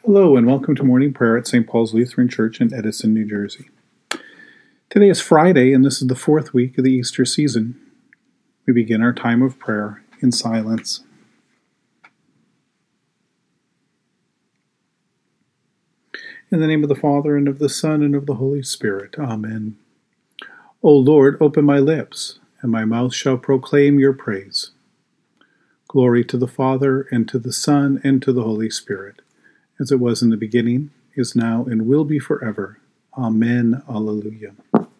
Hello and welcome to morning prayer at St. Paul's Lutheran Church in Edison, New Jersey. Today is Friday and this is the fourth week of the Easter season. We begin our time of prayer in silence. In the name of the Father, and of the Son, and of the Holy Spirit. Amen. O Lord, open my lips, and my mouth shall proclaim your praise. Glory to the Father, and to the Son, and to the Holy Spirit, as it was in the beginning, is now, and will be forever. Amen. Alleluia.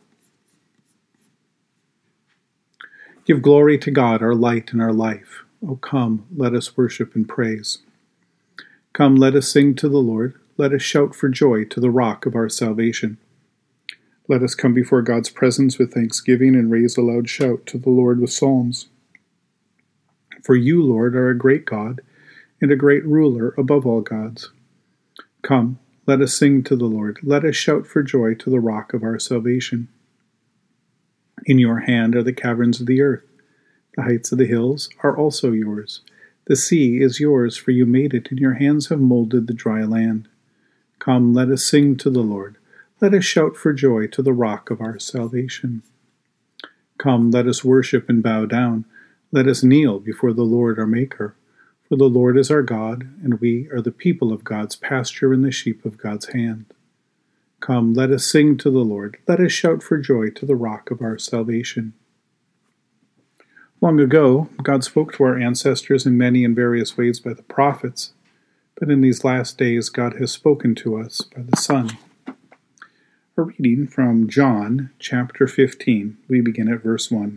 Give glory to God, our light and our life. O come, let us worship and praise. Come, let us sing to the Lord. Let us shout for joy to the rock of our salvation. Let us come before God's presence with thanksgiving and raise a loud shout to the Lord with psalms. For you, Lord, are a great God and a great ruler above all gods. Come, let us sing to the Lord. Let us shout for joy to the rock of our salvation. In your hand are the caverns of the earth. The heights of the hills are also yours. The sea is yours, for you made it, and your hands have molded the dry land. Come, let us sing to the Lord. Let us shout for joy to the rock of our salvation. Come, let us worship and bow down. Let us kneel before the Lord our Maker. For the Lord is our God, and we are the people of God's pasture and the sheep of God's hand. Come, let us sing to the Lord. Let us shout for joy to the rock of our salvation. Long ago, God spoke to our ancestors in many and various ways by the prophets, but in these last days God has spoken to us by the Son. A reading from John chapter 15. We begin at verse 1.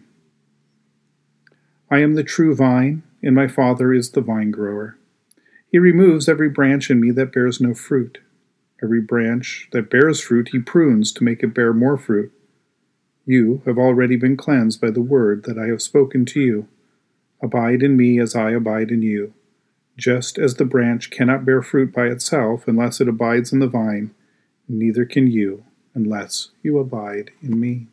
I am the true vine, and my Father is the vine-grower. He removes every branch in me that bears no fruit. Every branch that bears fruit he prunes to make it bear more fruit. You have already been cleansed by the word that I have spoken to you. Abide in me as I abide in you. Just as the branch cannot bear fruit by itself unless it abides in the vine, neither can you unless you abide in me.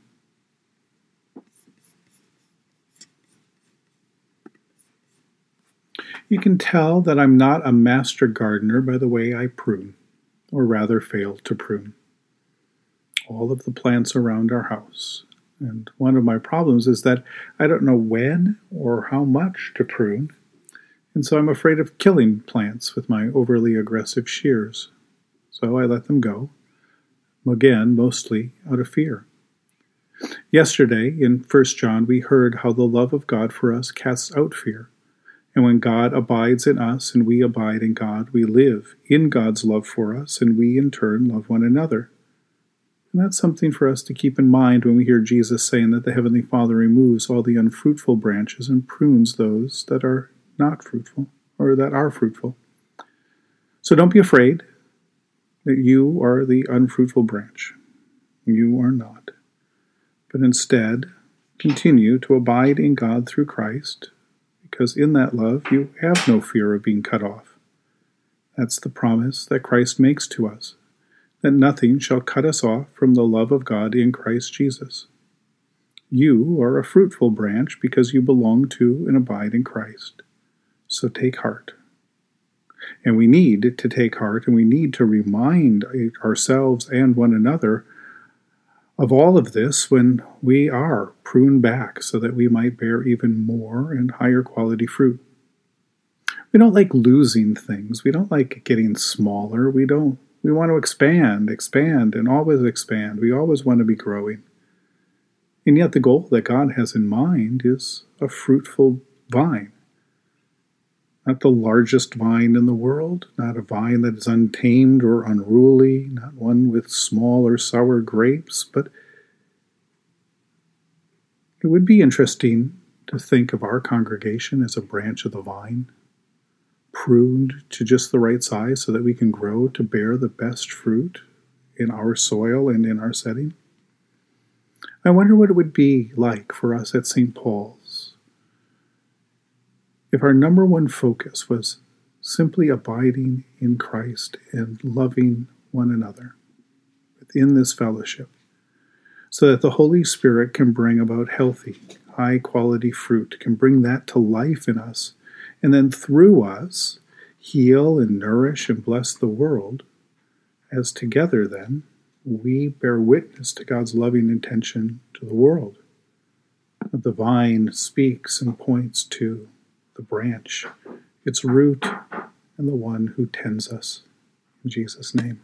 You can tell that I'm not a master gardener by the way I prune, or rather fail to prune, all of the plants around our house. And one of my problems is that I don't know when or how much to prune, and so I'm afraid of killing plants with my overly aggressive shears. So I let them go, again, mostly out of fear. Yesterday, in 1 John, we heard how the love of God for us casts out fear. And when God abides in us and we abide in God, we live in God's love for us, and we in turn love one another. And that's something for us to keep in mind when we hear Jesus saying that the Heavenly Father removes all the unfruitful branches and prunes those that are not fruitful, or that are fruitful. So don't be afraid that you are the unfruitful branch. You are not. But instead, continue to abide in God through Christ, because in that love you have no fear of being cut off. That's the promise that Christ makes to us, that nothing shall cut us off from the love of God in Christ Jesus. You are a fruitful branch because you belong to and abide in Christ. So take heart. And we need to take heart, and we need to remind ourselves and one another of all of this when we are pruned back so that we might bear even more and higher quality fruit. We don't like losing things. We don't like getting smaller. We want to expand, and always expand. We always want to be growing. And yet the goal that God has in mind is a fruitful vine. Not the largest vine in the world, not a vine that is untamed or unruly, not one with small or sour grapes, but it would be interesting to think of our congregation as a branch of the vine, pruned to just the right size so that we can grow to bear the best fruit in our soil and in our setting. I wonder what it would be like for us at St. Paul's if our number one focus was simply abiding in Christ and loving one another within this fellowship, so that the Holy Spirit can bring about healthy, high-quality fruit, can bring that to life in us, and then through us, heal and nourish and bless the world, as together then we bear witness to God's loving intention to the world. The vine speaks and points to the branch, its root, and the one who tends us. In Jesus' name.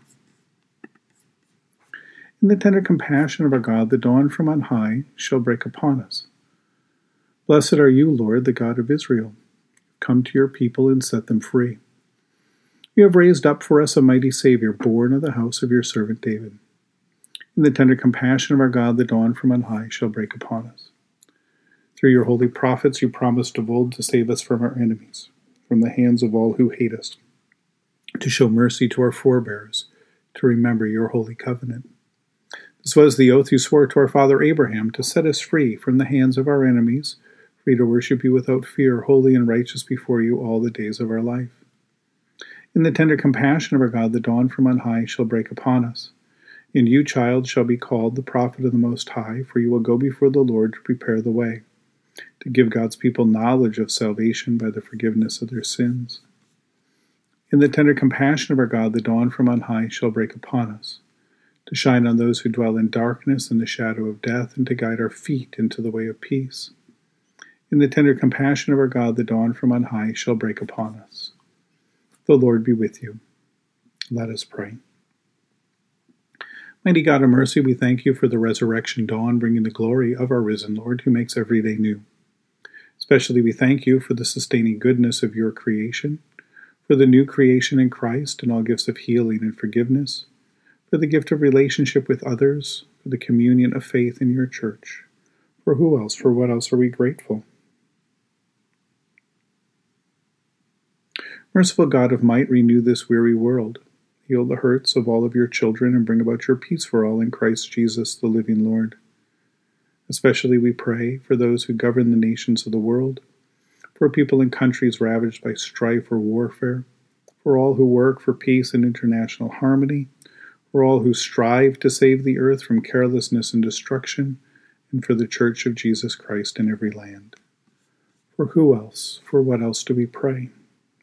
In the tender compassion of our God, the dawn from on high shall break upon us. Blessed are you, Lord, the God of Israel. Come to your people and set them free. You have raised up for us a mighty Savior, born of the house of your servant David. In the tender compassion of our God, the dawn from on high shall break upon us. Through your holy prophets, you promised of old to save us from our enemies, from the hands of all who hate us, to show mercy to our forebears, to remember your holy covenant. This was the oath you swore to our father Abraham, to set us free from the hands of our enemies, free to worship you without fear, holy and righteous before you all the days of our life. In the tender compassion of our God, the dawn from on high shall break upon us. And you, child, shall be called the prophet of the Most High, for you will go before the Lord to prepare the way, to give God's people knowledge of salvation by the forgiveness of their sins. In the tender compassion of our God, the dawn from on high shall break upon us, to shine on those who dwell in darkness and the shadow of death, and to guide our feet into the way of peace. In the tender compassion of our God, the dawn from on high shall break upon us. The Lord be with you. Let us pray. Mighty God of mercy, we thank you for the resurrection dawn, bringing the glory of our risen Lord, who makes every day new. Especially we thank you for the sustaining goodness of your creation, for the new creation in Christ and all gifts of healing and forgiveness, for the gift of relationship with others, for the communion of faith in your church. For who else, for what else are we grateful? Merciful God of might, renew this weary world. Heal the hurts of all of your children and bring about your peace for all in Christ Jesus, the living Lord. Especially we pray for those who govern the nations of the world, for people in countries ravaged by strife or warfare, for all who work for peace and international harmony, for all who strive to save the earth from carelessness and destruction, and for the Church of Jesus Christ in every land. For who else, for what else do we pray?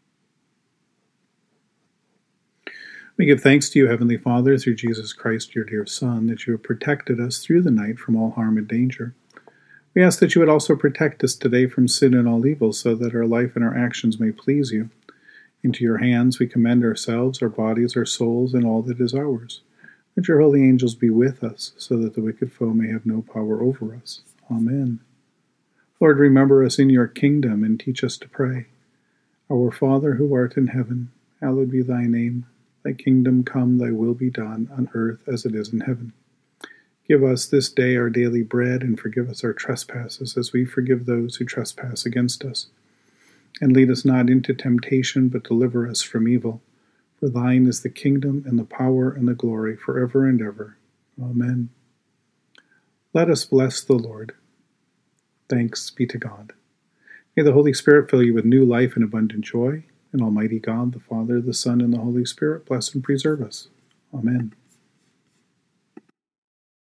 We give thanks to you, Heavenly Father, through Jesus Christ, your dear Son, that you have protected us through the night from all harm and danger. We ask that you would also protect us today from sin and all evil, so that our life and our actions may please you. Into your hands we commend ourselves, our bodies, our souls, and all that is ours. Let your holy angels be with us, so that the wicked foe may have no power over us. Amen. Lord, remember us in your kingdom and teach us to pray. Our Father, who art in heaven, hallowed be thy name. Thy kingdom come, thy will be done, on earth as it is in heaven. Give us this day our daily bread, and forgive us our trespasses, as we forgive those who trespass against us. And lead us not into temptation, but deliver us from evil. For thine is the kingdom, and the power, and the glory, forever and ever. Amen. Let us bless the Lord. Thanks be to God. May the Holy Spirit fill you with new life and abundant joy. And Almighty God, the Father, the Son, and the Holy Spirit bless and preserve us. Amen.